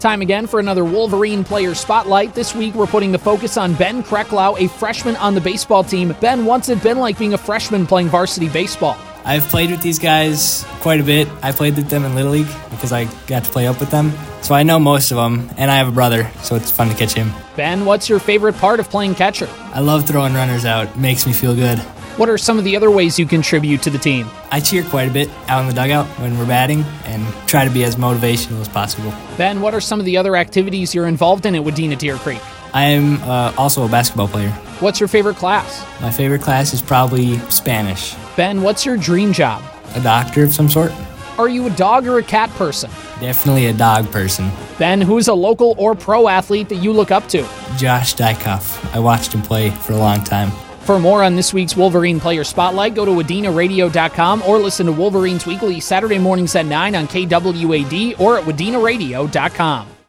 Time again for another Wolverine Player Spotlight. This week we're putting the focus on Ben Kreklau, a freshman on the baseball team. Ben, what's it been like being a freshman playing varsity baseball? I've played with these guys quite a bit. I played with them in Little League because I got to play up with them. So I know most of them, and I have a brother, so it's fun to catch him. Ben, what's your favorite part of playing catcher? I love throwing runners out. It makes me feel good. What are some of the other ways you contribute to the team? I cheer quite a bit out in the dugout when we're batting and try to be as motivational as possible. Ben, what are some of the other activities you're involved in at Wadena Deer Creek? I am also a basketball player. What's your favorite class? My favorite class is probably Spanish. Ben, what's your dream job? A doctor of some sort. Are you a dog or a cat person? Definitely a dog person. Ben, who's a local or pro athlete that you look up to? Josh Dykoff. I watched him play for a long time. For more on this week's Wolverine Player Spotlight, go to wadenaradio.com or listen to Wolverines Weekly Saturday mornings at 9 on KWAD or at wadenaradio.com.